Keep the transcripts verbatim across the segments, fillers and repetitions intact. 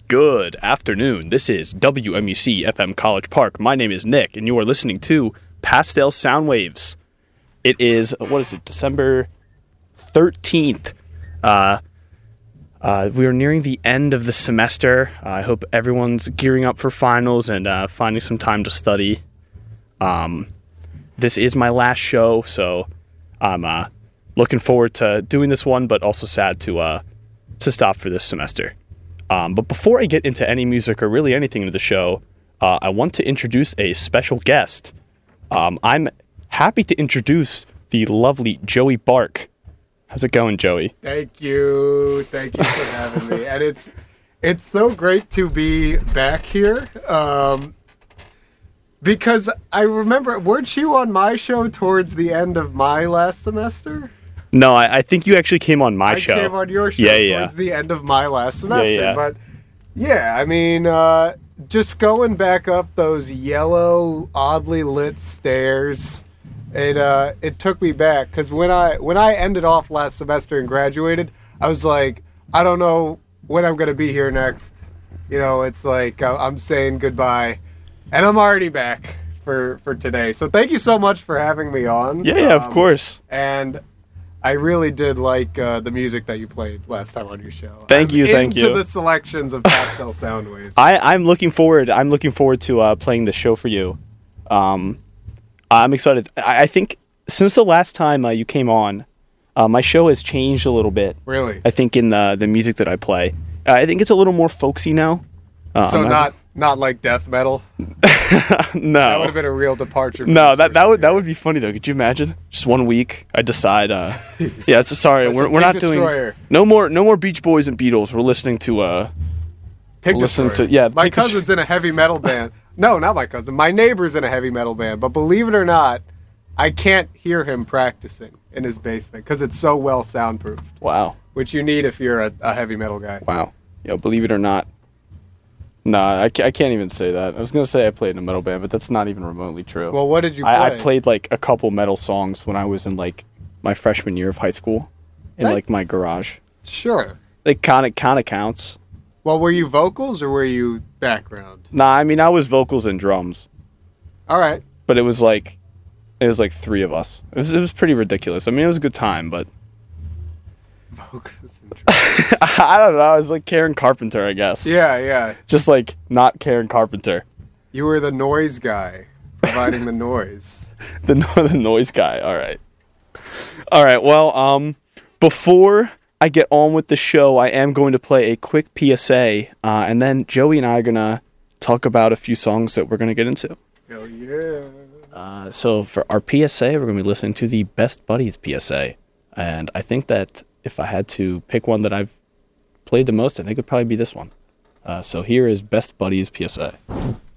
Good afternoon. This is W M U C F M College Park. My name is Nick, and you are listening to Pastel Soundwaves. It is, what is it, December thirteenth. Uh, uh, we are nearing the end of the semester. Uh, I hope everyone's gearing up for finals and uh, finding some time to study. Um, this is my last show, so I'm uh, looking forward to doing this one, but also sad to uh, to stop for this semester. Um, but before I get into any music or really anything into the show, uh, I want to introduce a special guest. Um, I'm happy to introduce the lovely Joey Bark. How's it going, Joey? Thank you. Thank you for having me. And it's it's so great to be back here. Um, because I remember, weren't you on my show towards the end of my last semester? No, I, I think you actually came on my I show. I came on your show yeah, towards yeah. the end of my last semester. Yeah, yeah. But yeah, I mean, uh, just going back up those yellow, oddly lit stairs, it uh, it took me back. Because when I, when I ended off last semester and graduated, I was like, I don't know when I'm going to be here next. You know, it's like uh, I'm saying goodbye. And I'm already back for, for today. So thank you so much for having me on. Yeah, yeah, um, of course. And I really did like uh, the music that you played last time on your show. Thank I'm you, thank into you. the selections of Pastel Soundwaves. I, I'm looking forward. I'm looking forward to uh, playing the show for you. Um, I'm excited. I, I think since the last time uh, you came on, uh, my show has changed a little bit. Really? I think in the the music that I play, uh, I think it's a little more folksy now. Um, so not I, not like death metal. no, That would have been a real departure. From no, the that that source would that material. would be funny though. Could you imagine? Just one week, I decide. Uh, yeah, so sorry, That's we're a we're Pig not doing Destroyer. no more no more Beach Boys and Beatles. We're listening to uh, Pig we're listening Destroyer. to yeah. My Pig Destroy- cousin's in a heavy metal band. No, not my cousin. My neighbor's in a heavy metal band. But believe it or not, I can't hear him practicing in his basement because it's so well soundproofed. Wow, Which you need if you're a, a heavy metal guy. wow. Yo, believe it or not. Nah, I, ca- I can't even say that. I was gonna say I played in a metal band, but that's not even remotely true. Well, what did you play? I, I played like a couple metal songs when I was in like my freshman year of high school, in That- like my garage. Sure. Like kind of kind of counts. Well, were you vocals or were you background? Nah, I mean I was vocals and drums, All right. but it was like it was like three of us. It was it was pretty ridiculous. I mean it was a good time, but Vocals and drums. I don't know. I was like Karen Carpenter, I guess. Yeah, yeah. Just like not Karen Carpenter, You were the noise guy, providing the noise. the no- the noise guy. All right, all right. Well, um, before I get on with the show, I am going to play a quick P S A, uh, and then Joey and I are gonna talk about a few songs that we're gonna get into. Hell yeah. Uh, so for our P S A, we're gonna be listening to the Best Buddies P S A, and I think that if I had to pick one that I've played the most, I think it'd probably be this one. Uh, so here is Best Buddies P S A.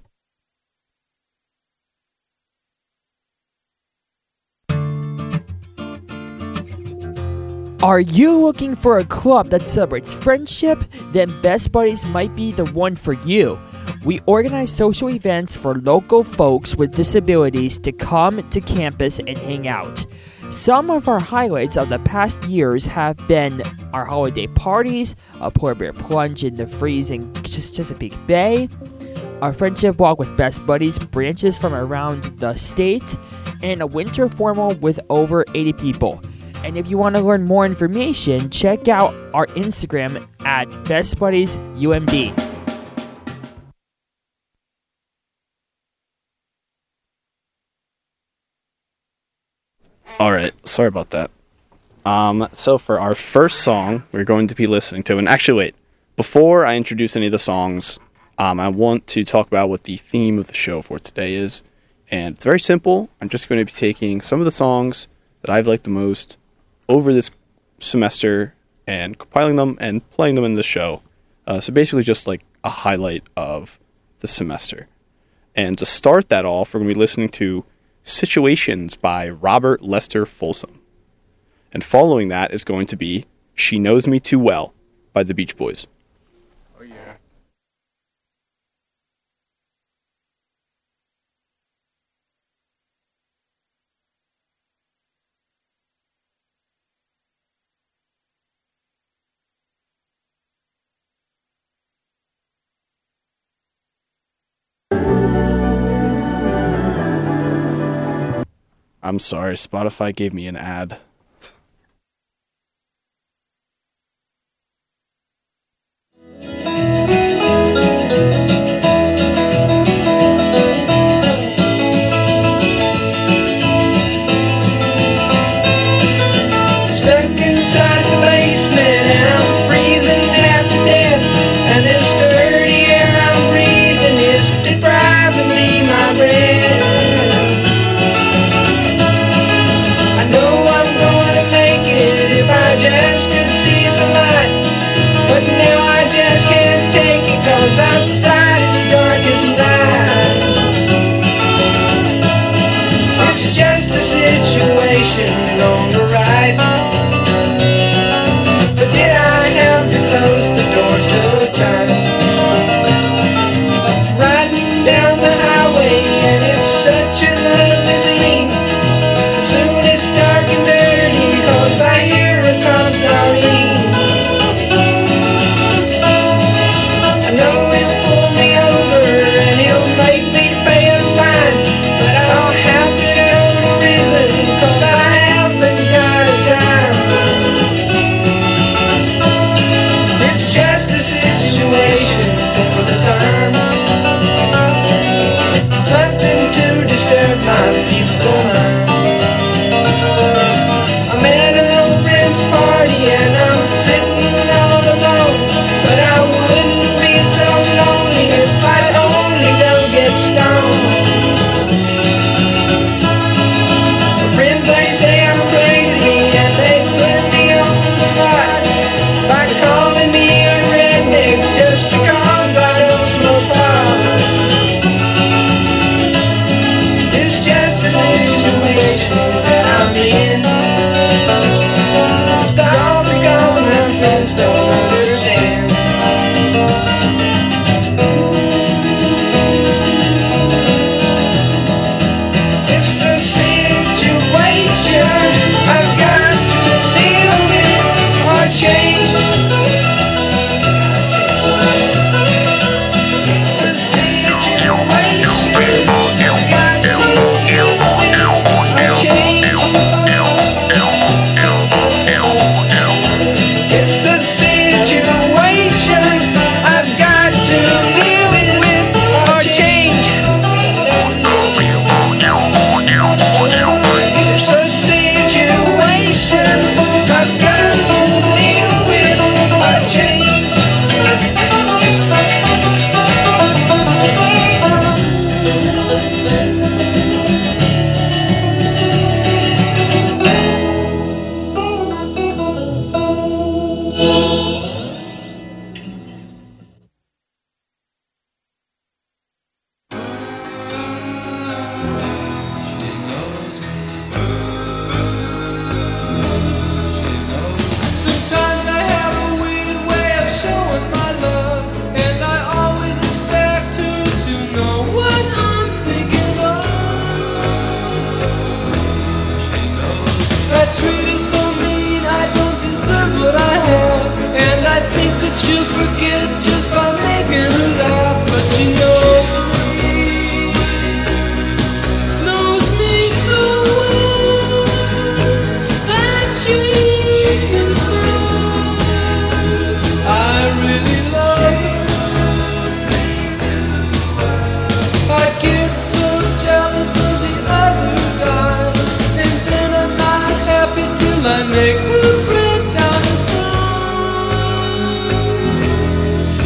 Are you looking for a club that celebrates friendship? Then Best Buddies might be the one for you. We organize social events for local folks with disabilities to come to campus and hang out. Some of our highlights of the past years have been our holiday parties, a polar bear plunge in the freezing Ches- Chesapeake Bay, our friendship walk with Best Buddies branches from around the state, and a winter formal with over eighty people. And if you want to learn more information, check out our Instagram at Best Buddies U M D. All right, sorry about that. Um, so for our first song, we're going to be listening to, and actually, wait, before I introduce any of the songs, um, I want to talk about what the theme of the show for today is, and it's very simple. I'm just going to be taking some of the songs that I've liked the most over this semester and compiling them and playing them in the show. Uh, so basically, just like a highlight of the semester. And to start that off, we're going to be listening to Situations by Robert Lester Folsom. And following that is going to be She Knows Me Too Well by the Beach Boys. Oh, yeah. I'm sorry, Spotify gave me an ad. Make her break down and cry.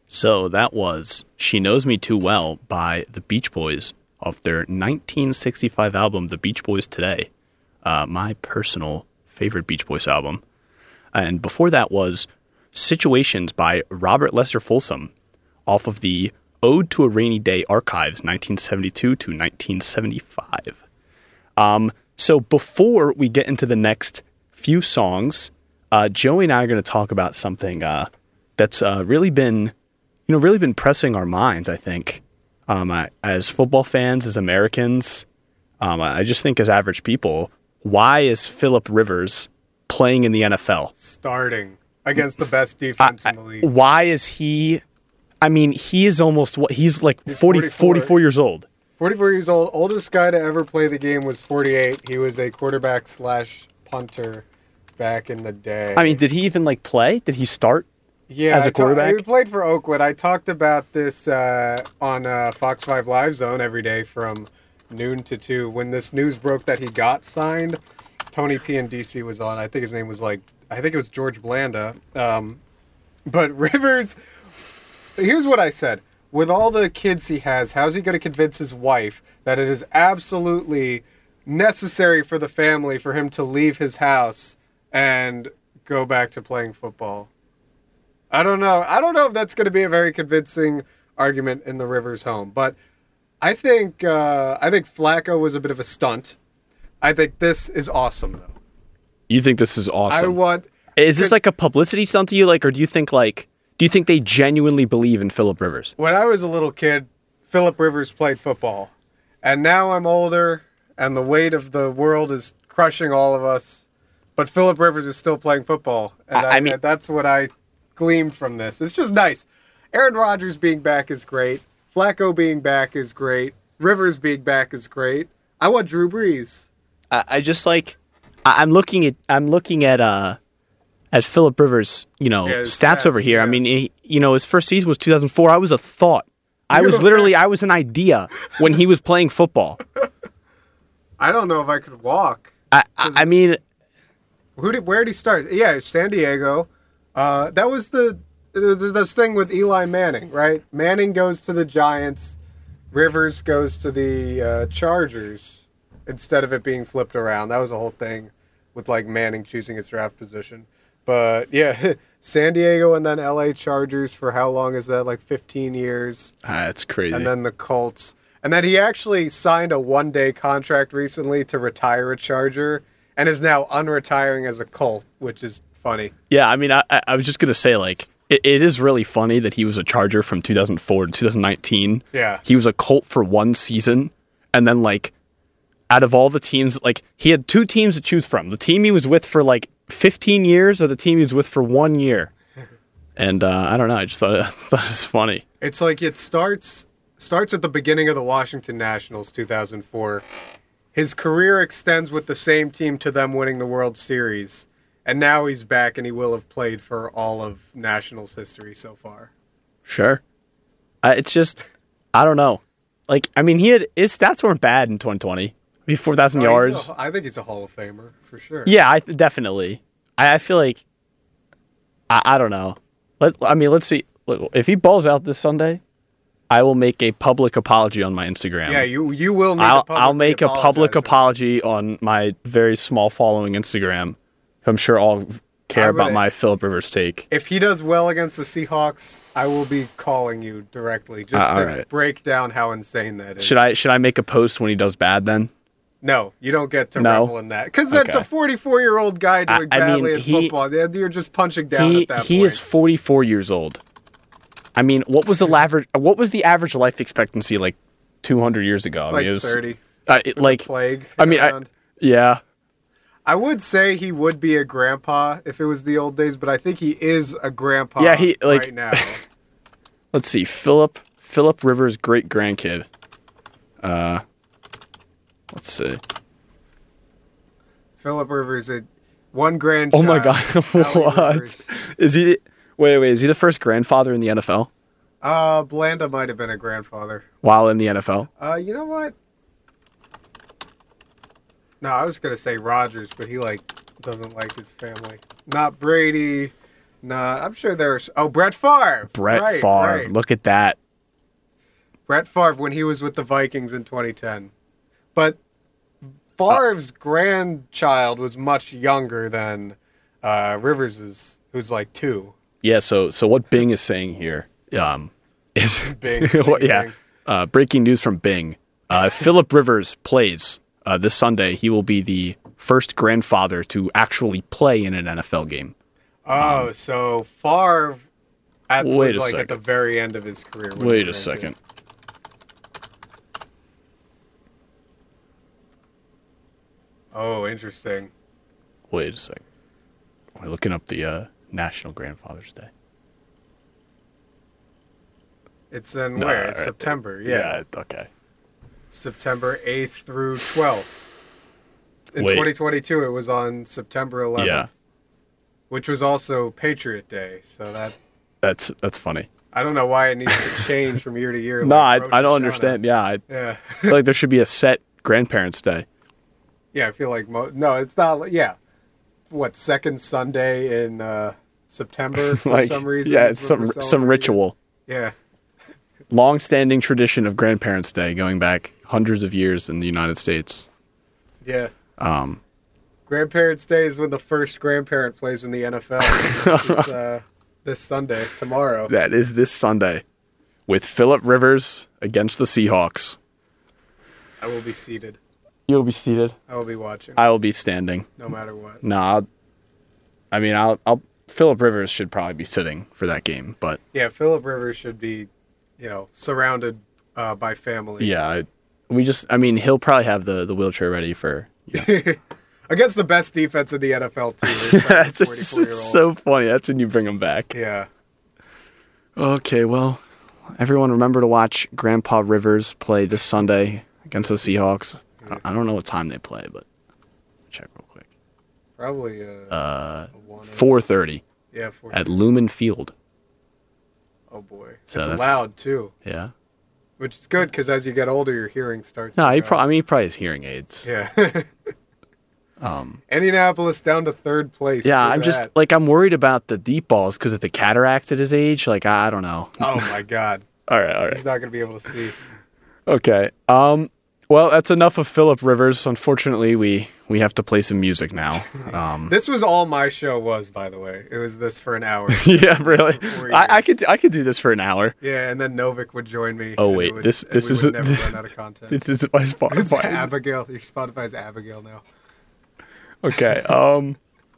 So that was She Knows Me Too Well by the Beach Boys off their nineteen sixty-five album, The Beach Boys Today. Uh, my personal favorite Beach Boys album. And before that was Situations by Robert Lester Folsom off of the Ode to a Rainy Day Archives, nineteen seventy-two to nineteen seventy-five. Um, so before we get into the next few songs, uh, Joey and I are going to talk about something uh, that's uh, really been, you know, really been pressing our minds, I think, um, I, as football fans, as Americans. Um, I just think as average people, why is Phillip Rivers playing in the N F L? Starting against the best defense I, in the league. Why is he... I mean, he is almost what he's like He's forty, forty-four. forty-four years old. forty-four years old. Oldest guy to ever play the game was forty-eight. He was a quarterback slash punter back in the day. I mean, did he even like play? Did he start? yeah, as a I ta- quarterback? he played for Oakland. I talked about this uh, on uh, Fox five Live Zone every day from noon to two. When this news broke that he got signed, Tony P and D C was on. I think his name was like, I think it was George Blanda. Um, but Rivers... Here's what I said. With all the kids he has, how's he going to convince his wife that it is absolutely necessary for the family for him to leave his house and go back to playing football? I don't know. I don't know if that's going to be a very convincing argument in the Rivers home. But I think uh, I think Flacco was a bit of a stunt. I think this is awesome, though. You think this is awesome? I want... Is this like a publicity stunt to you, like, or do you think like? Do you think they genuinely believe in Phillip Rivers? When I was a little kid, Phillip Rivers played football. And now I'm older, and the weight of the world is crushing all of us. But Phillip Rivers is still playing football. And I, I, I mean, that's what I gleaned from this. It's just nice. Aaron Rodgers being back is great. Flacco being back is great. Rivers being back is great. I want Drew Brees. I, I just like, I, I'm looking at, I'm looking at, uh, at Phillip Rivers, you know, Yeah, his stats, stats, over here. yeah. I mean, he, you know, his first season was two thousand four. I was a thought. I was literally, I was an idea when he was playing football. I don't know if I could walk. I, I, I mean, Who did? Where did he start? Yeah, San Diego. Uh, that was the there's this thing with Eli Manning, right? Manning goes to the Giants, Rivers goes to the uh, Chargers instead of it being flipped around. That was a whole thing with like Manning choosing his draft position. But yeah, San Diego and then L A Chargers for how long is that? Like fifteen years. that's crazy. And then the Colts. And then he actually signed a one-day contract recently to retire a Charger and is now unretiring as a Colt, which is funny. Yeah, I mean, I, I was just going to say, like, it, it is really funny that he was a Charger from two thousand four to two thousand nineteen. Yeah. He was a Colt for one season, and then, like, out of all the teams, like, he had two teams to choose from. The team he was with for, like, fifteen years or the team he was with for one year. And, uh, I don't know, I just thought, I thought it was funny. It's like it starts starts at the beginning of the Washington Nationals, two thousand four. His career extends with the same team to them winning the World Series. And now he's back and he will have played for all of Nationals history so far. Sure. Uh, it's just, I don't know. Like, I mean, he had, his stats weren't bad in twenty twenty. I mean, four thousand Oh, he's yards. a- I think he's a Hall of Famer, for sure. Yeah, I definitely. I, I feel like, I, I don't know. Let I mean, let's see. Look, if he balls out this Sunday, I will make a public apology on my Instagram. Yeah, you you will need I'll, to I'll make a publicly public apologize. apology on my very small following Instagram. I'm sure all care I would- about my Phillip Rivers take. If he does well against the Seahawks, I will be calling you directly just Uh, to alright. break down how insane that is. Should I should I make a post when he does bad then? No, you don't get to No? revel in that. Because that's Okay. a forty-four-year-old guy doing I- I mean, badly in he- football. Yeah, You're just punching down He at that he point. is forty-four years old. I mean, what was the average? What was the average life expectancy like two hundred years ago? I like mean, it was thirty. uh, it, like Plague. I mean, I, around. yeah. I would say he would be a grandpa if it was the old days, but I think he is a grandpa Yeah, he, like- right now. Let's see, Philip Philip Rivers' great grandkid. Uh, let's see. Phillip Rivers, a, one Oh grandchild. my God, Allie what Rivers. is he? Wait, wait, is he the first grandfather in the N F L? Uh, Blanda might have been a grandfather. While in the N F L? Uh, you know what? No, I was gonna say Rodgers, but he like doesn't like his family. Not Brady, Nah, I'm sure there's. Oh, Brett Favre. Brett right, Favre. Right. Look at that. Brett Favre when he was with the Vikings in twenty ten. But Favre's uh, grandchild was much younger than uh, Rivers's, who's like two. Yeah. So, so what Bing is saying here um, is Bing. what, yeah. Uh, breaking news from Bing. Uh, Philip Rivers plays uh, this Sunday. He will be the first grandfather to actually play in an N F L game. Oh, um, so Favre at, wait was a like second. at the very end of his career. Wait a second. Oh, interesting. Wait a second. We're looking up the uh, National Grandfather's Day. It's in no, where? It's right. September, yeah. Yeah, okay. September eighth through twelfth. In Wait. twenty twenty-two, it was on September eleventh. Yeah. Which was also Patriot Day, so that... That's that's funny. I don't know why it needs to change from year to year. No, like I, I don't understand. Yeah, I yeah. feel like there should be a set Grandparents' Day. Yeah, I feel like... Mo- no, it's not... Yeah. What, second Sunday in uh, September for like, some reason? yeah, it's some some ritual. Yeah. Long-standing tradition of Grandparents' Day going back hundreds of years in the United States. Yeah. Um, Grandparents' Day is when the first grandparent plays in the N F L. It's, uh, this Sunday, tomorrow. That is this Sunday, with Philip Rivers against the Seahawks. I will be seated. You'll be seated. I will be watching. I will be standing. No matter what. No, I'll, I mean, I'll, I'll. Philip Rivers should probably be sitting for that game, but yeah, Philip Rivers should be, you know, surrounded uh, by family. yeah, I, we just. I mean, he'll probably have the, the wheelchair ready for. Yeah. Against the best defense in the N F L too. it's just it's so funny. That's when you bring him back. Yeah. Okay, well, everyone remember to watch Grandpa Rivers play this Sunday against the Seahawks. Yeah. I don't know what time they play, but check real quick. Probably uh, uh four thirty. Yeah, four at Lumen Field. Oh boy, so it's loud too. Yeah, which is good because as you get older, your hearing starts. No, to he pro- I mean, he probably has hearing aids. Yeah. um, Indianapolis down to third place. Yeah, I'm that. just like I'm worried about the deep balls because of the cataracts at his age. Like I, I don't know. Oh my god. all right, all right. He's not going to be able to see. Okay. Um. Well, that's enough of Philip Rivers. Unfortunately, we, we have to play some music now. Um, this was all my show was, by the way. It was this for an hour. yeah, really. I, I could I could do this for an hour. Yeah, and then Novik would join me. Oh wait, would, this this is never run out of content. This is my Spotify. It's Abigail. Your Spotify's Abigail now. Okay. Um.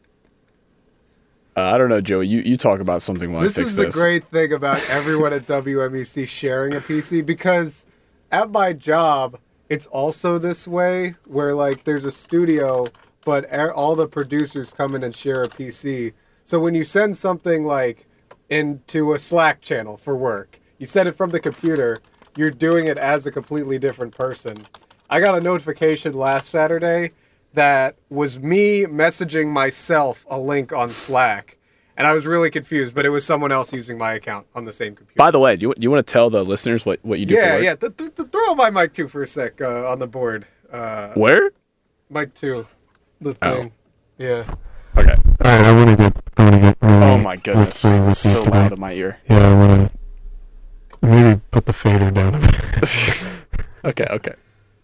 Uh, I don't know, Joey. You, you talk about something while this I fix is this. the great thing about everyone at W M E C sharing a P C because at my job. It's also this way where, like, there's a studio, but all the producers come in and share a P C. So when you send something, like, into a Slack channel for work, you send it from the computer, you're doing it as a completely different person. I got a notification last Saturday that was me messaging myself a link on Slack. And I was really confused, but it was someone else using my account on the same computer. By the way, do you, do you want to tell the listeners what, what you do yeah, for work? Yeah, th- th- th- throw my mic two for a sec uh, on the board. Uh, Where? Mic two. The Oh. thing. Yeah. Okay. All right, I want to get. I want to get. Really Oh my goodness. really It's so today. loud in my ear. Yeah, I want to maybe put the fader down a bit. Okay, okay.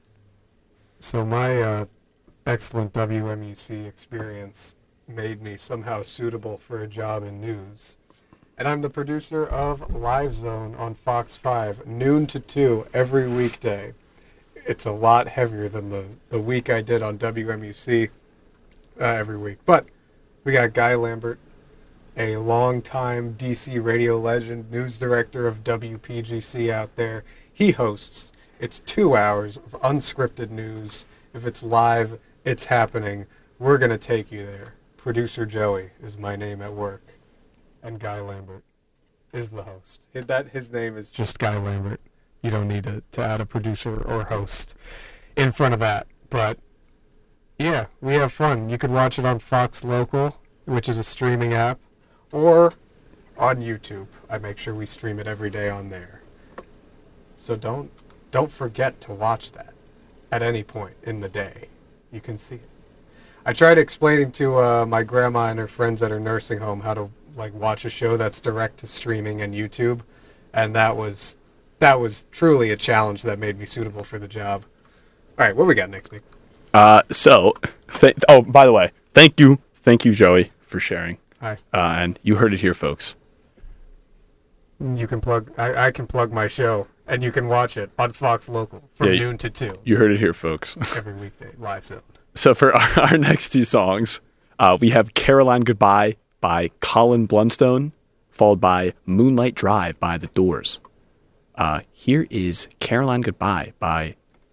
So my uh, excellent W M U C experience made me somehow suitable for a job in news. And I'm the producer of Live Zone on Fox five, noon to two, every weekday. It's a lot heavier than the, the week I did on W M U C uh, every week. But we got Guy Lambert, a longtime D C radio legend, news director of W P G C out there. He hosts. It's two hours of unscripted news. If it's live, it's happening. We're going to take you there. Producer Joey is my name at work. And Guy Lambert is the host. That his name is just Guy Lambert. You don't need to, to add a producer or host in front of that. But, yeah, we have fun. You could watch it on Fox Local, which is a streaming app, or on YouTube. I make sure we stream it every day on there. So don't don't forget to watch that at any point in the day. You can see it. I tried explaining to uh, my grandma and her friends at her nursing home how to like watch a show that's direct to streaming and YouTube, and that was that was truly a challenge that made me suitable for the job. All right, what we got next, Nick? Uh, so, th- oh, by the way, thank you, thank you, Joey, for sharing. Hi. Uh, and you heard it here, folks. You can plug. I, I can plug my show, and you can watch it on Fox Local from Yeah, noon to two You heard it here, folks. every weekday, live zone. So for our, our next two songs, uh, we have Caroline Goodbye by Colin Blunstone, followed by Moonlight Drive by The Doors. Uh, here is Caroline Goodbye by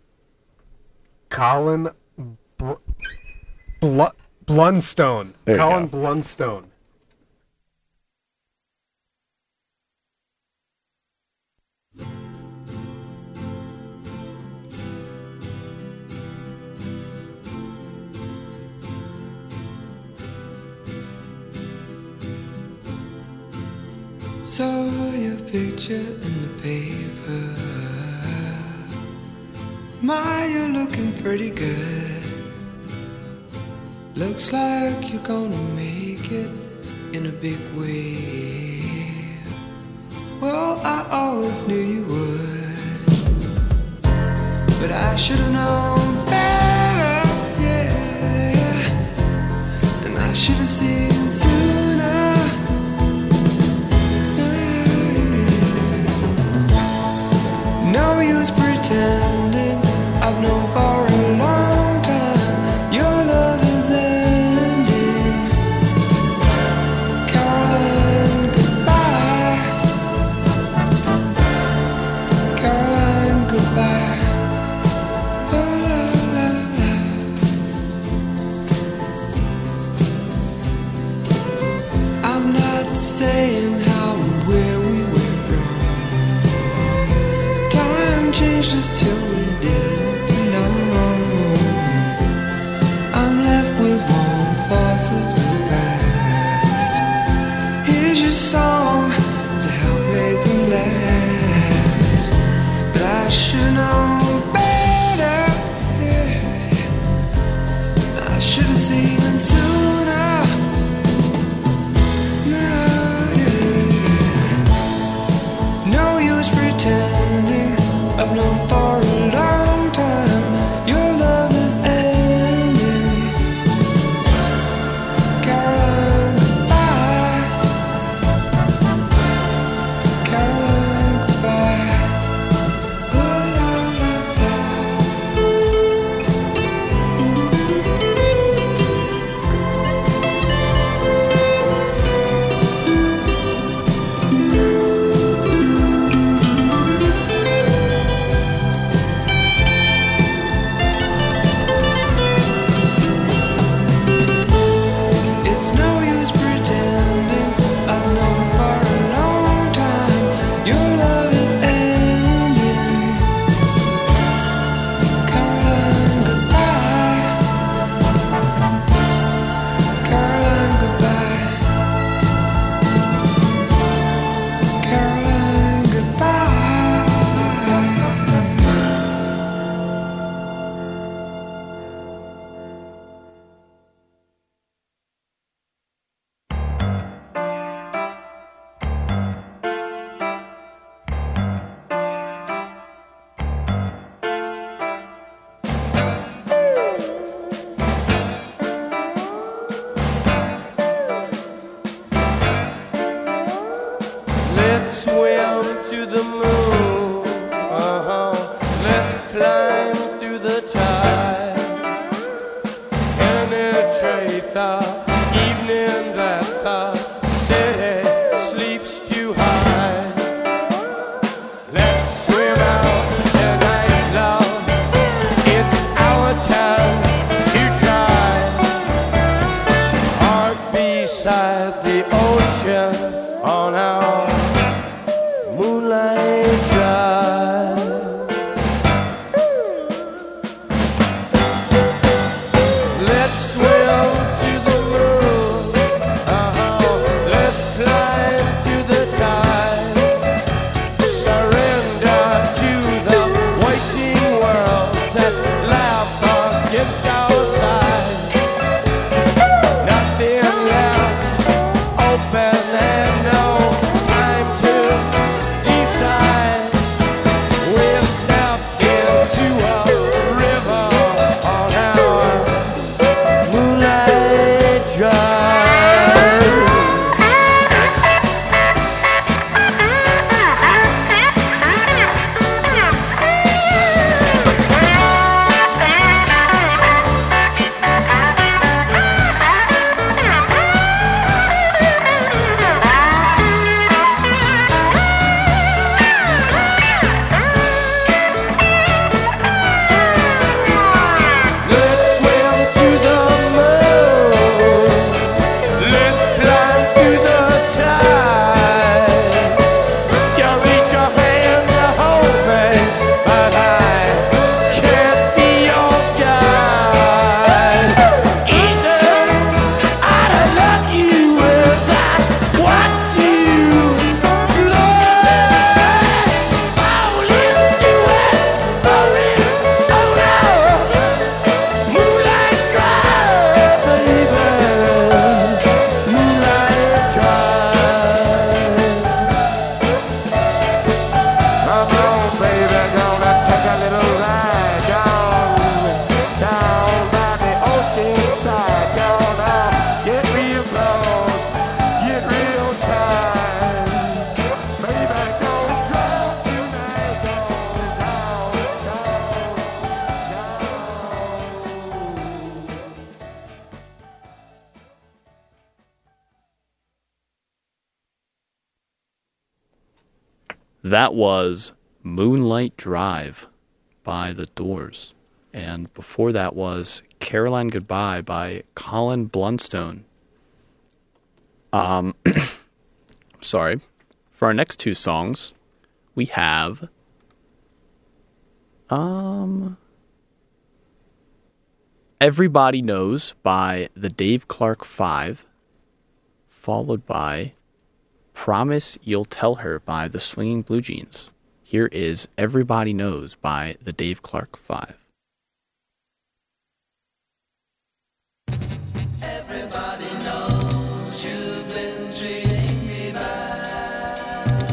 Colin Br- Bl- Blunstone. There you Colin go. Blunstone. Saw your picture in the paper. My, you're looking pretty good. Looks like you're gonna make it in a big way. Well, I always knew you would, but I should've known better, yeah. And I should've seen sooner. No use pretending I've known for a long time your love is ending. Caroline, goodbye. Caroline, goodbye. Oh, la, la, la. I'm not saying how and where we went wrong. Time changed us till we didn't know. I'm left with warm thoughts of the past. Here's your song to help make them last. But I should know better, yeah. I should have seen sooner. No, yeah. No use pretending I've known for a long time your love is ending. Caroline, goodbye. Caroline, goodbye. Oh, la, la, it's no use pretending I've known for a long time your love is ending. Caroline, goodbye. Caroline, goodbye. Caroline, goodbye. Let's swim to the moon. Uh-huh. Let's climb through the tide. Penetrate the evening that the city sleeps too high. Let's swim out tonight, love. It's our time to try. Park beside the ocean on our Moonlight Drive. Let's swim to the moon. Uh-huh. Let's climb to the tide. Surrender to the waiting worlds that laugh against our side. Nothing left open That was Moonlight Drive by The Doors. And before that was Caroline Goodbye by Colin Blunstone. Um, sorry. For our next two songs, we have um Everybody Knows by the Dave Clark Five, followed by Promise You'll Tell Her by the Swinging Blue Jeans. Here is Everybody Knows by the Dave Clark Five. Everybody knows you've been treating me bad.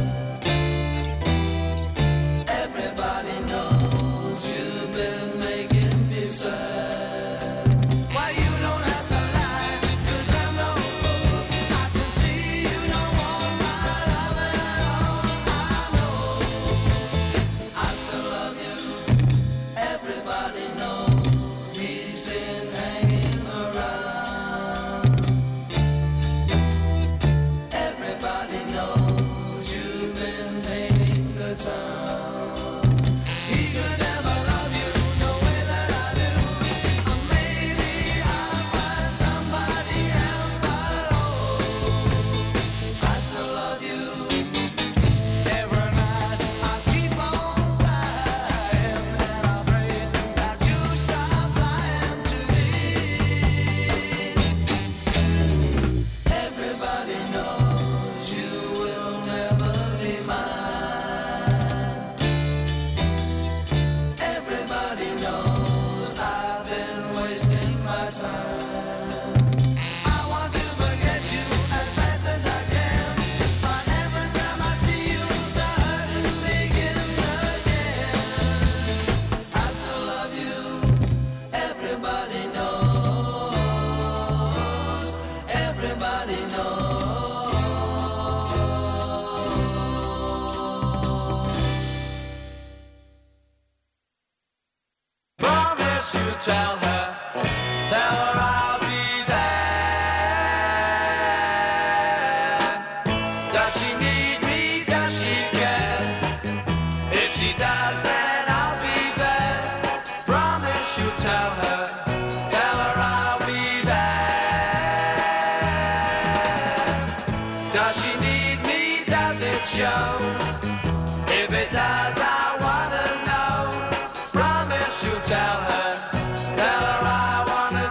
Everybody knows you've been making me sad. Why you don't have to lie, 'cause I'm no fool. I can see you don't want my love at all. I know I still love you. Everybody knows he's been hanging around. Everybody knows you've been painting the town. He could never love you the way that I do. Or maybe I'll find somebody else, but oh, I still love you. Every night I keep on crying, and I pray that you stop lying to me. Everybody knows you will never be mine. Everybody knows I've been wasting my time. I want to forget you as fast as I can, but every time I see you, the hurting begins again. I still love you. Everybody knows. Everybody knows. Promise you tell her, tell her I'll be there. Does she need me? Does she care? If she does, then I'll be there. Promise you tell her, tell her I'll be there. Does she need me? Does it show? If it does, I wanna know. Promise you tell her, tell her I wanna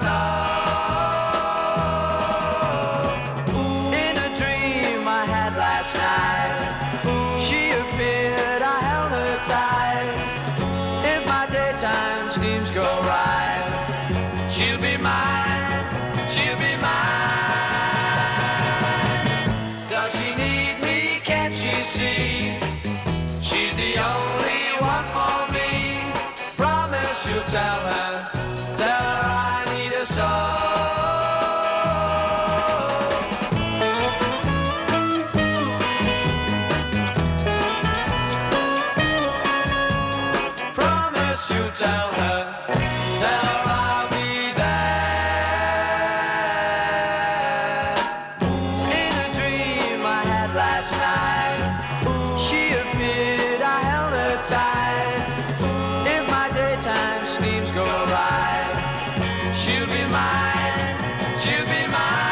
know. In a dream I had last night, she appeared, I held her tight. If my daytime schemes go right, she'll be mine, she'll be mine. Does she need me? Can't she see? She's the only one for me. Promise you'll tell her, tell her I need a soul. Promise you'll tell her, tell her I'll be there. In a dream I had last night, she appeared, I held her tight. If my daytime schemes go right, she'll be mine, she'll be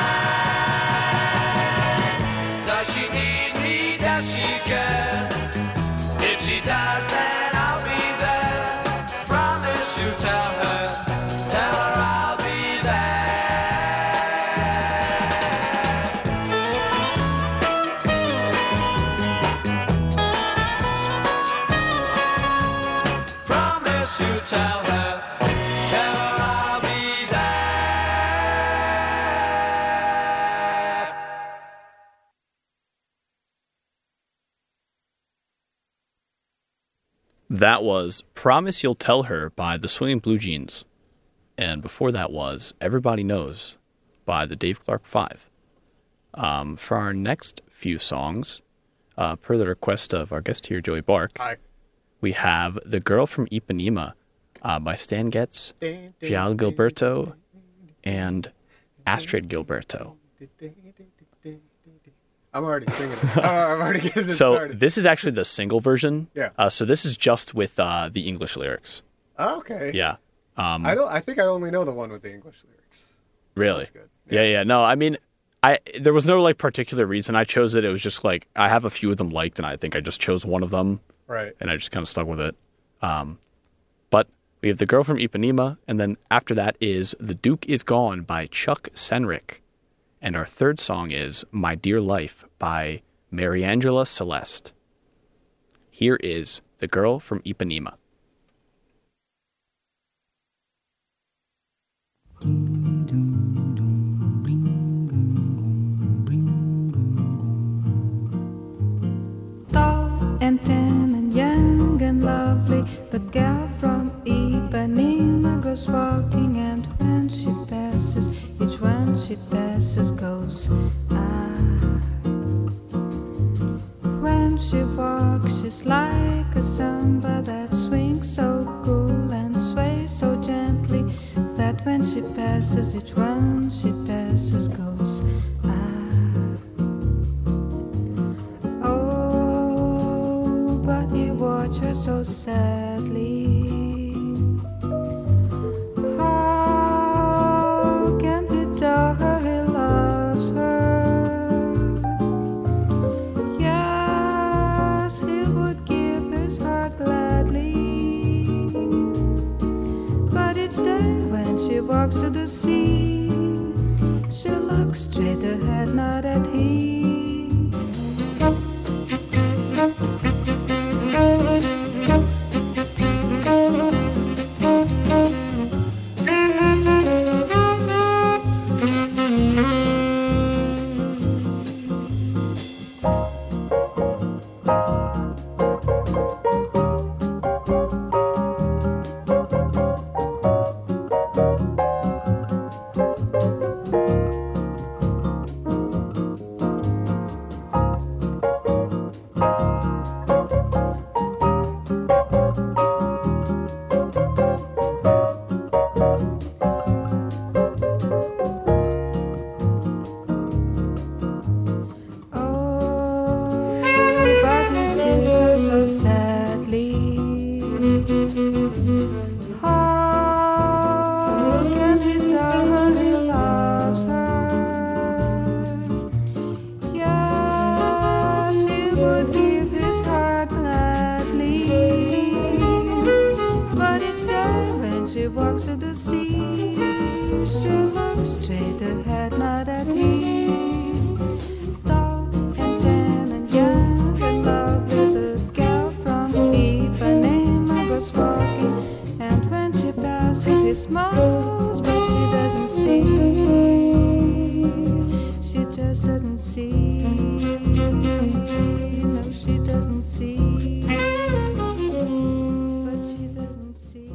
mine. Does she need me? Does she care? If she does, then I'll be there. Promise you tell her, tell her I'll be there. Promise you tell her, tell her I'll be there. That was Promise You'll Tell Her by the Swinging Blue Jeans. And before that was Everybody Knows by the Dave Clark Five. Um, for our next few songs, uh, per the request of our guest here, Joey Bark, Hi. we have The Girl from Ipanema uh, by Stan Getz, Gial Gilberto, and Astrid Gilberto. I'm already singing it. Uh, I'm already getting it So started. this is actually the single version. Yeah. Uh, so this is just with uh, the English lyrics. Oh, okay. Yeah. Um, I don't. I think I only know the one with the English lyrics. really. That's good. Yeah. yeah, No, I mean, I there was no like particular reason I chose it. It was just like I have a few of them liked, and I think I just chose one of them, Right. and I just kind of stuck with it. Um, but we have The Girl from Ipanema, and then after that is The Duke is Gone by Chuck Senrick. And our third song is My Dear Life by Mariangela Celeste. Here is The Girl from Ipanema. Tall and tan and young and lovely, the girl from Ipanema goes walking, and when she passes, each one she passes goes ah. When she walks, she's like a samba that swings so cool and sways so gently, that when she passes, each one she passes goes ah. Oh, but he watched her so sadly. How can he tell her he loves her? Yes, he would give his heart gladly. But each day when she walks to the sea, she looks straight ahead, not at him. Oh, but he sees her so sadly. How can he tell her he loves her? Yes, he would give his heart gladly. But each day when she walks to the sea, she looks straight ahead, not at him. Tall and tan and young and lovely, the girl from Ipanema goes walking, and when she passes, he smiles, but she doesn't see. She just doesn't see. No, she doesn't see. But she doesn't see.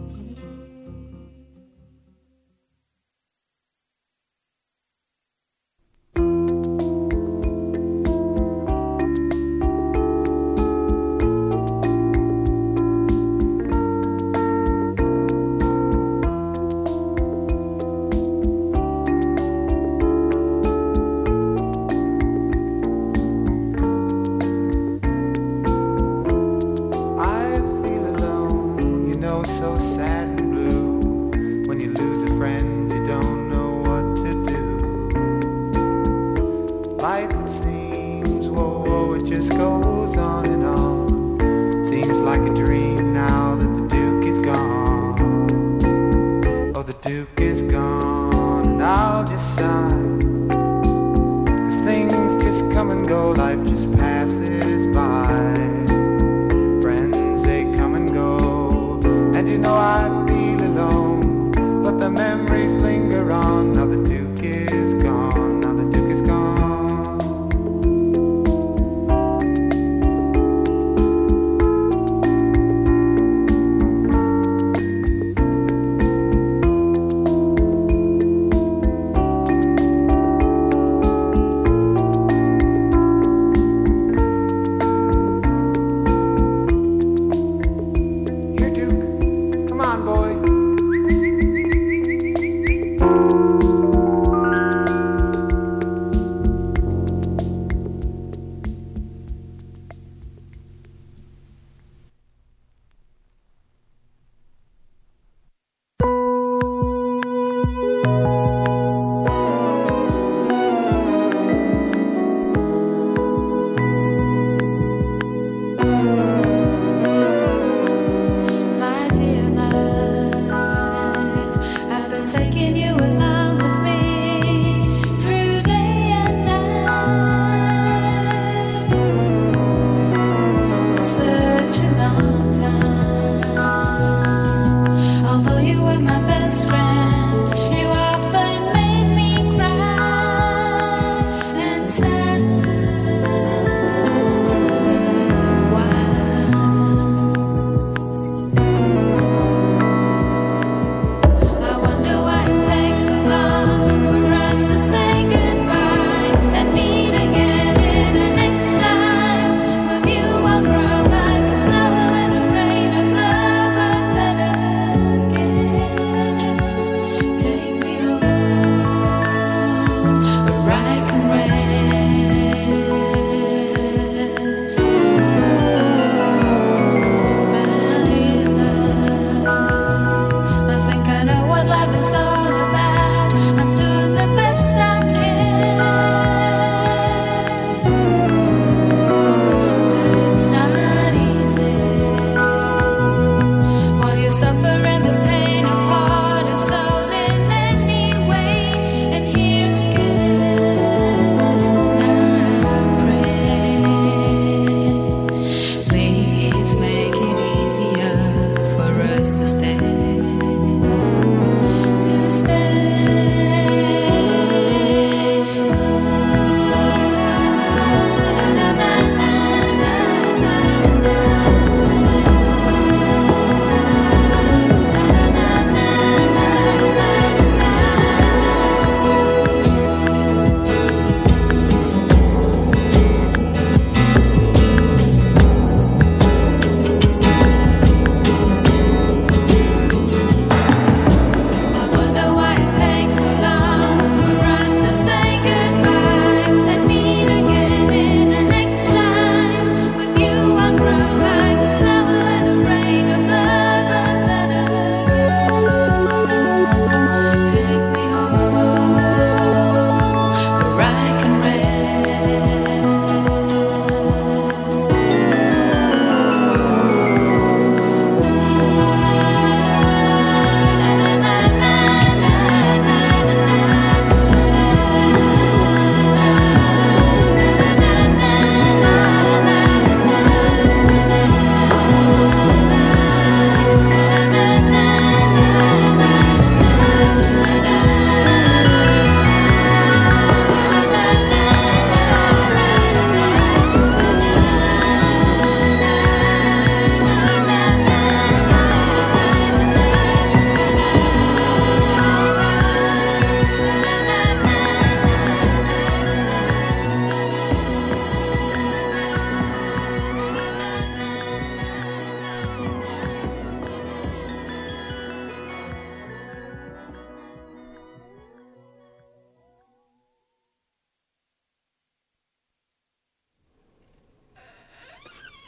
I feel alone, you know, so sad and blue. When you lose a friend, you don't know what to do. Life, it seems, whoa, whoa, it just goes on and on. Seems like a dream now that the Duke is gone. Oh, the Duke is gone, and I'll just sigh. Cause things just come and go, life just passes by. Friends, they come and go, and you know I feel alone, but the memories linger on. Now the Duke is gone, now the Duke is gone.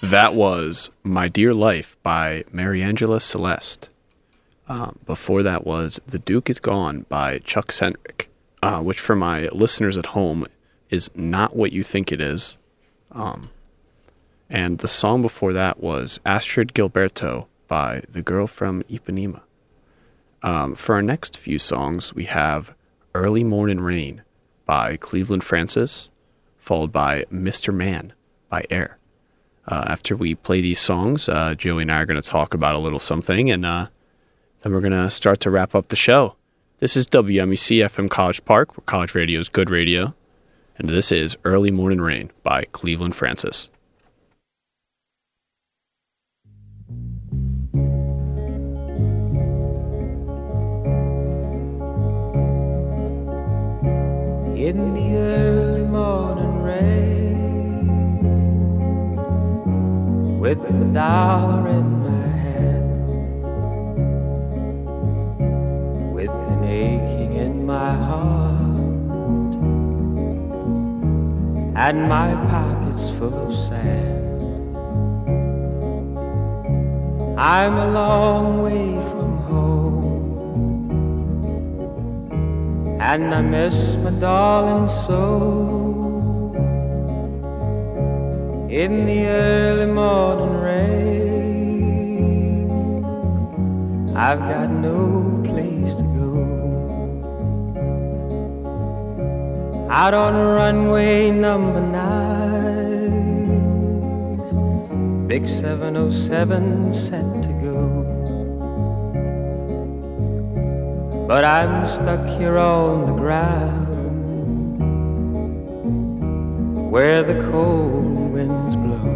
That was My Dear Life by Mariangela Celeste. Um, before that was The Duke Is Gone by Chuck Sendrick, uh, which for my listeners at home is not what you think it is. Um, and the song before that was Astrid Gilberto by The Girl from Ipanema. Um, for our next few songs, we have Early Morning Rain by Cleveland Francis, followed by Mister Man by Air. Uh, after we play these songs, uh, Joey and I are going to talk about a little something, and uh, then we're going to start to wrap up the show. This is W M E C F M College Park, where college radio is good radio, and this is Early Morning Rain by Cleveland Francis. In the early morning rain, with the dollar in my hand, with an aching in my heart, and my pockets full of sand, I'm a long way from home, and I miss my darling so. In the early morning rain, I've got no place to go. Out on runway number nine, big seven oh seven set to go. But I'm stuck here on the ground, where the cold winds blow,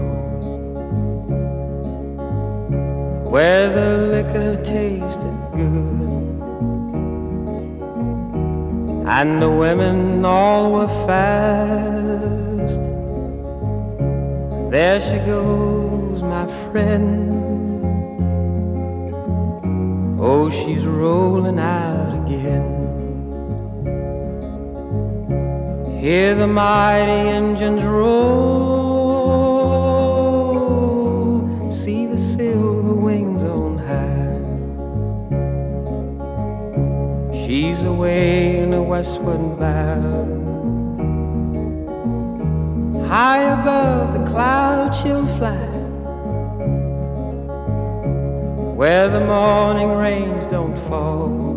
where the liquor tasted good, and the women all were fast. There she goes, my friend. Oh, she's rolling out again. Hear the mighty engines roll, see the silver wings on high. She's away in the westward bound. High above the clouds she'll fly, where the morning rains don't fall,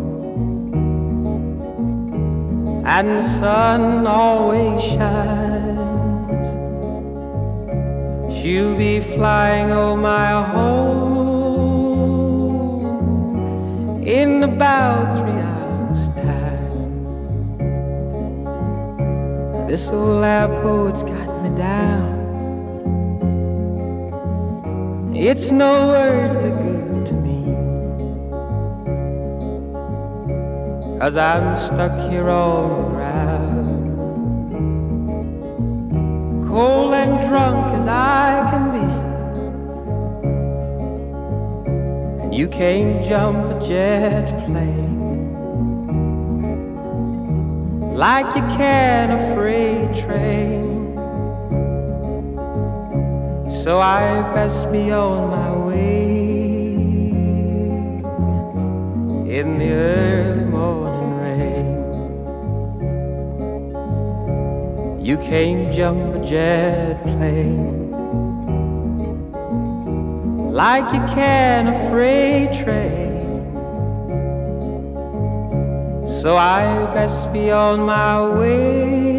and the sun always shines. She'll be flying over my home in about three hours' time. This old airport's got me down. It's no earthly good to me, 'cause I'm stuck here on the ground, cold and drunk as I can be. And you can't jump a jet plane like you can a freight train. So I best be on my way in the early morning rain. You can't jump a jet plane like you can a freight train. So I best be on my way.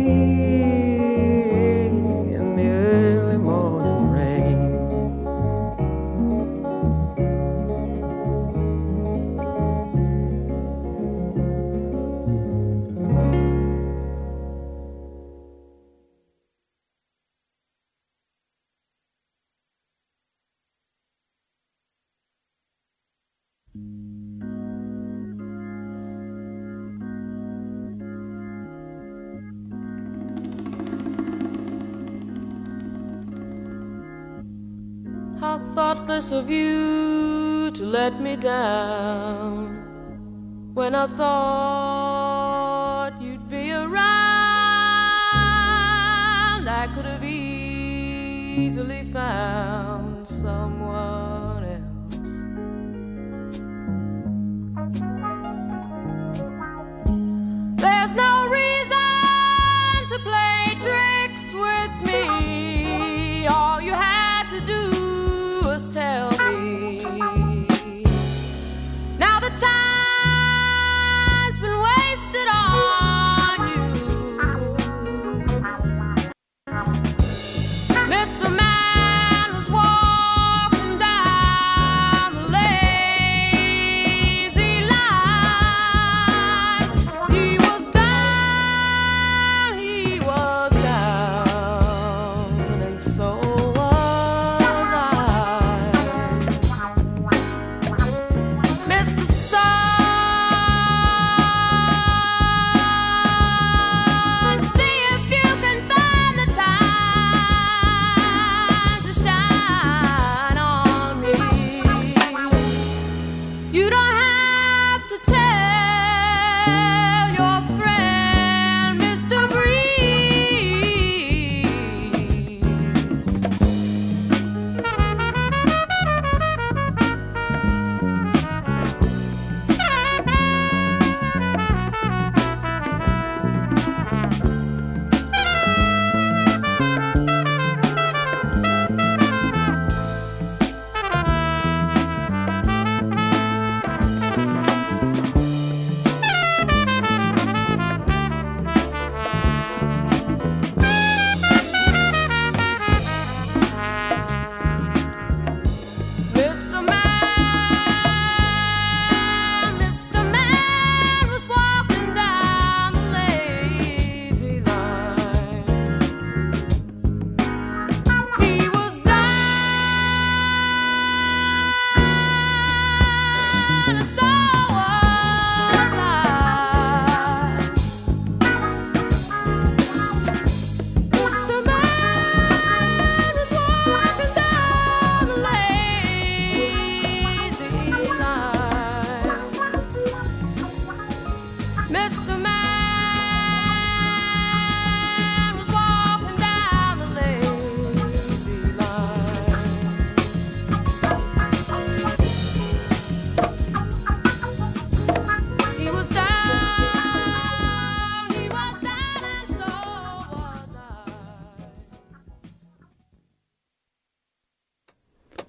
How thoughtless of you to let me down when I thought you'd be around. I could have easily found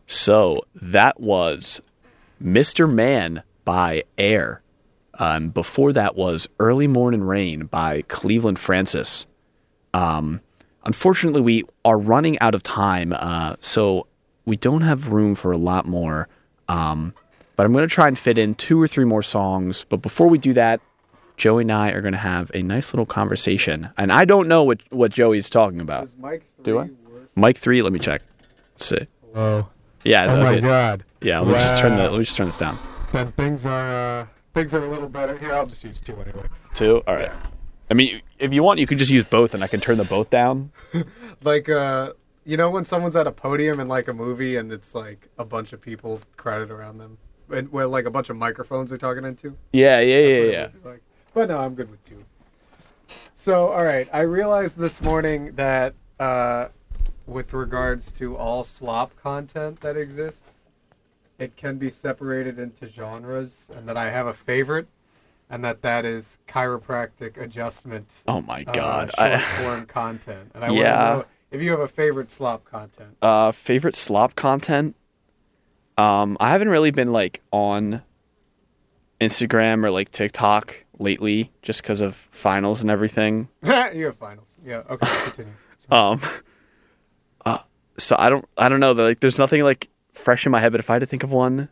So that was Mister Man by Air. Um, before that was Early Morning Rain by Cleveland Francis. Um, unfortunately, we are running out of time, uh, so we don't have room for a lot more. Um, but I'm going to try and fit in two or three more songs. But before we do that, Joey and I are going to have a nice little conversation. And I don't know what, what Joey's talking about. Does mic three Do I? work? Mic three, let me check. Let's see. Hello. Yeah, Oh that was my it. god. Yeah, let me just turn the Wow. let me just turn this down. Then things are uh, things are a little better. Here, I'll just use two anyway. Two? All right. I mean, if you want, you can just use both, and I can turn the both down. Like, uh, you know when someone's at a podium in like a movie and it's like a bunch of people crowded around them, and where like a bunch of microphones they're talking into. Yeah, yeah, That's yeah, what it yeah. would be like. But no, I'm good with two. So, all right, I realized this morning that uh, with regards to all slop content that exists, it can be separated into genres, and that I have a favorite, and that that is chiropractic adjustment. Oh my uh, god. short I, form content. And I Yeah. want to know if you have a favorite slop content. uh, favorite slop content? Um, I haven't really been like on Instagram or like TikTok lately, just because of finals and everything. You have finals. Yeah. Okay. Continue. Um, uh, so I don't, I don't know. Like, there's nothing like fresh in my head. But if I had to think of one,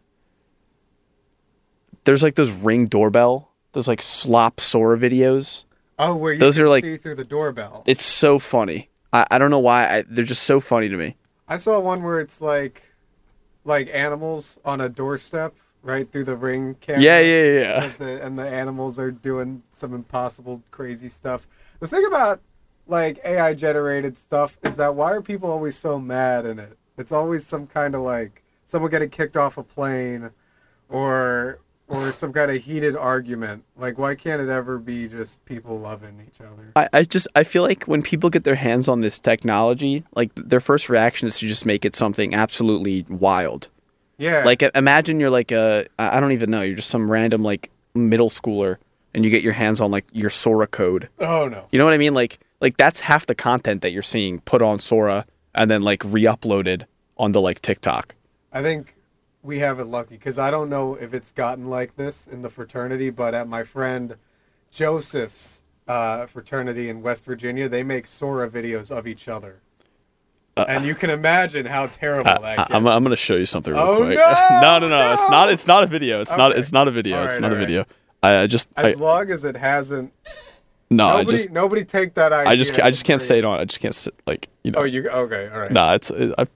there's like those Ring doorbell, those like slop Sora videos. Oh, where you Those can are, like- see through the doorbell. It's so funny. I, I don't know why. I, they're just so funny to me. I saw one where it's like, like animals on a doorstep, right through the Ring camera. Yeah, yeah, yeah, yeah. And the, and the animals are doing some impossible, crazy stuff. The thing about like A I generated stuff is that why are people always so mad in it? It's always some kind of like someone getting kicked off a plane, or or some kind of heated argument. Like, why can't it ever be just people loving each other? I, I just I feel like when people get their hands on this technology, like their first reaction is to just make it something absolutely wild. Yeah. Like, imagine you're like a, I don't even know, you're just some random like middle schooler and you get your hands on like your Sora code. oh no. You know what I mean? Like, like that's half the content that you're seeing put on Sora and then like re-uploaded onto like TikTok. I think we have it lucky because I don't know if it's gotten like this in the fraternity, but at my friend Joseph's uh, fraternity in West Virginia, they make Sora videos of each other. Uh, and you can imagine how terrible I, that I, gets. I'm, I'm gonna show you something real Oh, quick. no, no, no, no, It's no! not. It's not a video. It's not. Okay. It's not a video. All it's right, not a all right. video. I, I just. I, As long as it hasn't. no, I nobody, just. nobody take that idea. I just. I just and can't bring- say it on. I just can't sit like you know. Oh, you okay? All right. Nah, it's. It, I,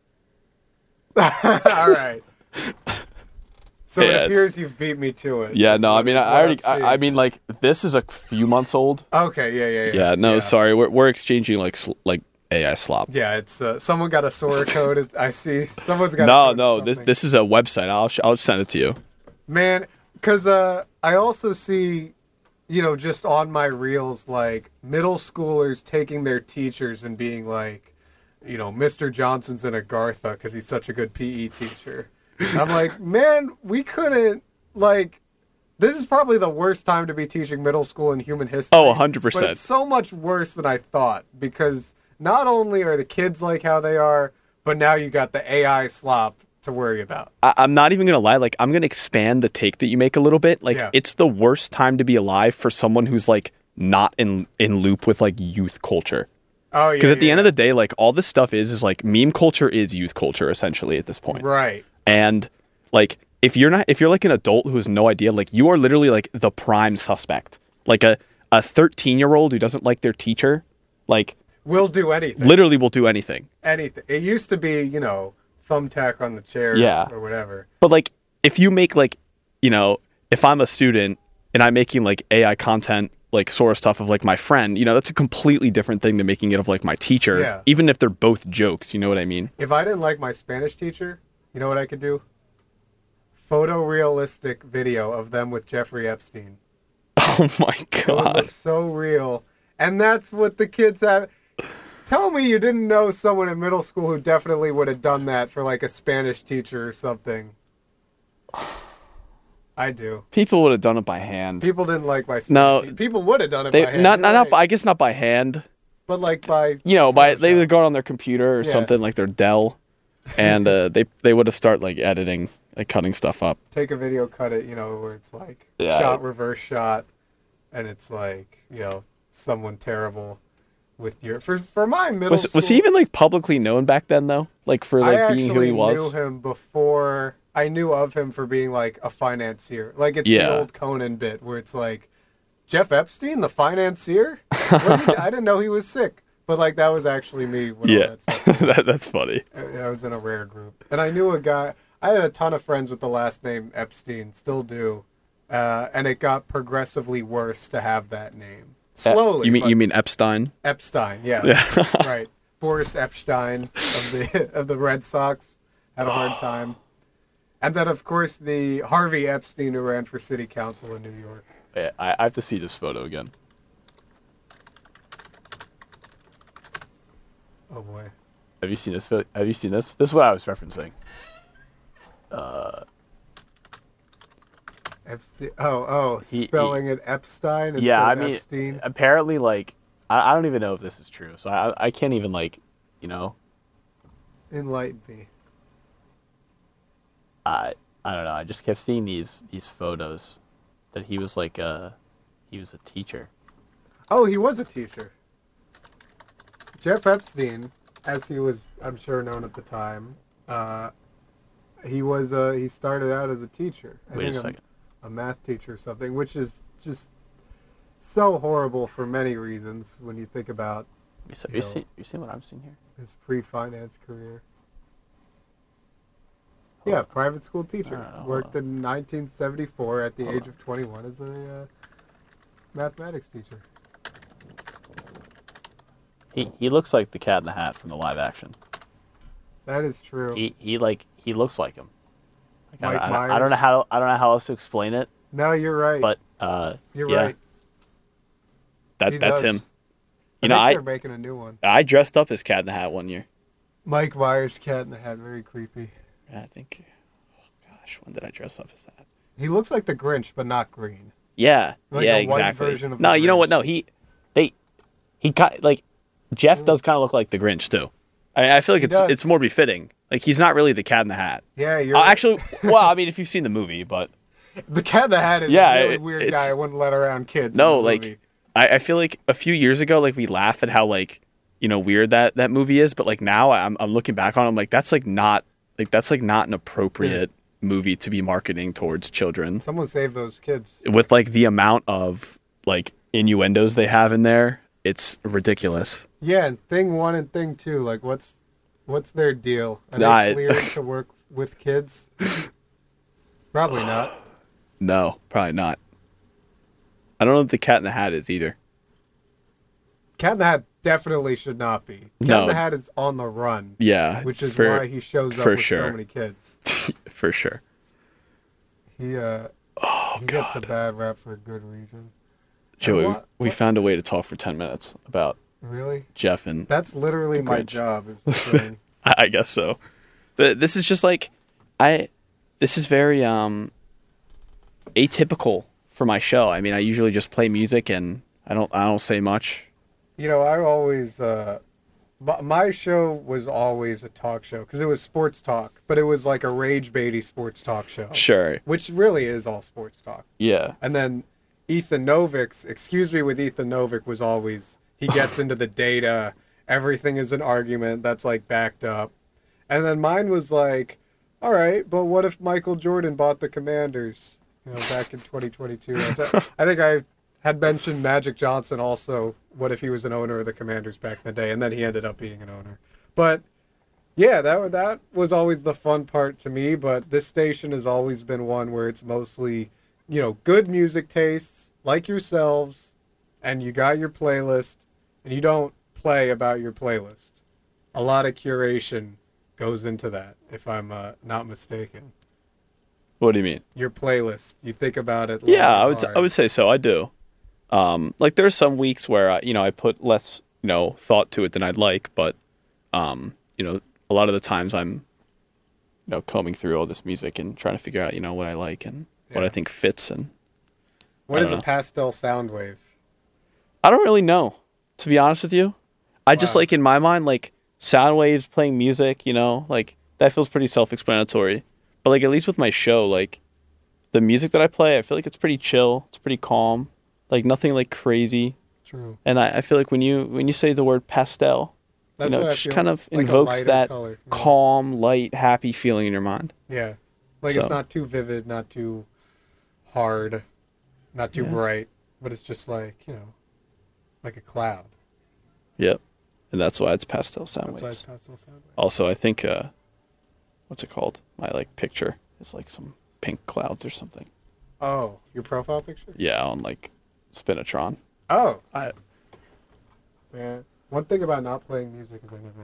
All right. So Yeah, it it's- appears you've beat me to it. yeah, That's no. I what- mean, I, that's I what already. I'm I, I seeing. mean, like this is a few months old. Okay. Yeah. Yeah. Yeah. Yeah. No, sorry. We're we're exchanging like sl- like A I slop. Yeah, it's uh, someone got a Sora code. It- I see. Someone's got. a No, code no. of This something. this is a website. I'll sh- I'll send it to you. Man, because uh, I also see, you know, just on my reels, like middle schoolers taking their teachers and being like, you know, Mister Johnson's in Agartha because he's such a good P E teacher. And I'm like, man, we couldn't like. This is probably the worst time to be teaching middle school in human history. Oh, one hundred But percent. it's so much worse than I thought because not only are the kids like how they are, but now you got the A I slop to worry about. I, I'm not even gonna lie. Like, I'm gonna expand the take that you make a little bit. Like, Yeah. it's the worst time to be alive for someone who's like not in in loop with like youth culture. Oh yeah. Because at the yeah, end of yeah. the day, like all this stuff is is like meme culture is youth culture essentially at this point. Right. And like if you're not if you're like an adult who has no idea, like you are literally like the prime suspect. Like a a thirteen year old who doesn't like their teacher, like We'll do anything. literally will do anything. Anything. It used to be, you know, thumbtack on the chair Yeah. or whatever. But like if you make like, you know, if I'm a student and I'm making like A I content, like Sora stuff of like my friend, you know, that's a completely different thing than making it of like my teacher. Yeah. Even if they're both jokes, you know what I mean? If I didn't like my Spanish teacher, you know what I could do? Photorealistic video of them with Jeffrey Epstein. Oh my It would god. look so real. And that's what the kids have. Tell me you didn't know someone in middle school who definitely would have done that for like a Spanish teacher or something. I do. People would have done it by hand. People didn't like my Spanish No, teacher. People would have done it They by hand. not you're not, not right. by, I guess not by hand. But like by You know, by they Photoshop. would go on their computer or Yeah. something like their Dell. and uh, they they would have start like editing, like cutting stuff up. Take a video, cut it, you know, where it's like Yeah. shot, reverse shot, and it's like, you know, someone terrible with your... For, for my middle Was school... was he even like publicly known back then though? Like for I like being who actually he was? knew him before... I knew of him for being like a financier. Like it's Yeah. the old Conan bit where it's like, Jeff Epstein, the financier? What did he- I didn't know he was sick. But like that was actually me when all Yeah, that stuff that, that's funny. I I was in a rare group. And I knew a guy, I had a ton of friends with the last name Epstein, still do. Uh, and it got progressively worse to have that name. Slowly. Uh, you mean but you mean Epstein? Epstein, yeah. Yeah. Right. Boris Epstein of the of the Red Sox had a hard time. And then, of course, the Harvey Epstein who ran for city council in New York. Yeah, I, I have to see this photo again. Oh, boy. Have you seen this? pho- Have you seen this? This is what I was referencing. Uh, Epstein. Oh, oh, He- spelling it Epstein instead yeah, I of mean, Epstein. apparently, like, I, I don't even know if this is true, so I I can't even like, you know, Enlighten me. I I don't know. I just kept seeing these these photos that he was like uh he was a teacher. Oh, he was a teacher. Jeff Epstein, as he was, I'm sure, known at the time, uh, he was uh, he started out as a teacher. I Wait a think second. a math teacher or something, which is just so horrible for many reasons when you think about You, see, You you know. see you see what I'm seeing here? his pre-finance career. Yeah, private school teacher. Alright, hold Worked on. in nineteen seventy-four at the Hold age on. of twenty-one as a uh, mathematics teacher. He he looks like the Cat in the Hat from the live action. That is true. He he like he looks like him. Like, I, Mike don't- I, don't- I Myers. don't know how I don't know how else to explain it, No, you're right. but uh you're yeah, right. that He that's does. him. I You know, think I they're making a new one. I dressed up as Cat in the Hat one year. Mike Myers, Cat in the Hat, very creepy. I think. Oh gosh, when did I dress up as that? He looks like the Grinch, but not green. Yeah, Like yeah, a white exactly. version of no, the you know what? Grinch. No, he, they, he got like, Jeff does kind of look like the Grinch too. I, I feel like He it's does. it's more befitting. Like he's not really the Cat in the Hat. Yeah, you're Uh, actually, well, I mean, if you've seen the movie, but the Cat in the Hat is Yeah, a really it- weird it's- guy. I wouldn't let around kids. no, in the like, movie. I, I feel like a few years ago, like we laugh at how like you know weird that that movie is, but like now I'm I'm looking back on it, I'm like that's like not like that's like not an appropriate movie to be marketing towards children. Someone save those kids. With like the amount of like innuendos they have in there, it's ridiculous. Yeah, and thing one and thing two, like what's what's their deal? Are Nah, they it- cleared to work with kids? Probably not. No, probably not. I don't know if the Cat in the Hat is either. Cat in the Hat definitely should not be. Cat No. in the Hat is on the run, Yeah, which is for, why he shows up for with sure. so many kids. for sure. He uh Oh he gets a God, bad rap for a good reason. Joey, what- we what- found a way to talk for ten minutes about Really? Jeff and That's literally The my Grinch. job is to say, I I guess so. But this is just like I. This is very um atypical for my show. I mean, I usually just play music and I don't I don't say much. you know, I always uh my, my show was always a talk show because it was sports talk, but it was like a rage baity sports talk show, Sure. which really is all sports talk. Yeah. And then Ethan Novik's Excuse Me with Ethan Novik was always, he gets into the data, everything is an argument that's like backed up. And then mine was like, all right, but what if Michael Jordan bought the Commanders, you know, back in twenty twenty-two? That's a- I think I had mentioned Magic Johnson also, what if he was an owner of the Commanders back in the day, and then he ended up being an owner. But yeah, that that was always the fun part to me, but this station has always been one where it's mostly, you know, good music tastes, like yourselves, and you got your playlist, and you don't play about your playlist. A lot of curation goes into that, if I'm uh, not mistaken. What do you mean? Your playlist, you think about it. long Yeah, I and would hard. I would say so. I do. Um, like there's some weeks where I, you know I put less you know thought to it than I'd like, but um, you know a lot of the times I'm you know combing through all this music and trying to figure out you know what I like and what Yeah. I think fits, and What I is don't a know. pastel sound wave? I don't really know, to be honest with you. I just Wow. like in my mind like sound waves playing music, you know, like that feels pretty self-explanatory. But like at least with my show, like the music that I play, I feel like it's pretty chill. It's pretty calm. Like nothing like crazy. True. And I, I feel like when you when you say the word pastel, That's you know, what I it just feel, kind of like a invokes lighter that color. Yeah. calm, light, happy feeling in your mind. Yeah. Like So- it's not too vivid, not too hard, not too Yeah. bright, but it's just like, you know, like a cloud. Yep. And that's why it's pastel sound That's why waves. it's pastel sound waves. Also, I think uh, what's it called? My like picture is like some pink clouds or something. Oh, your profile picture? Yeah, on like Spinatron. Oh. I Man. One thing about not playing music is I never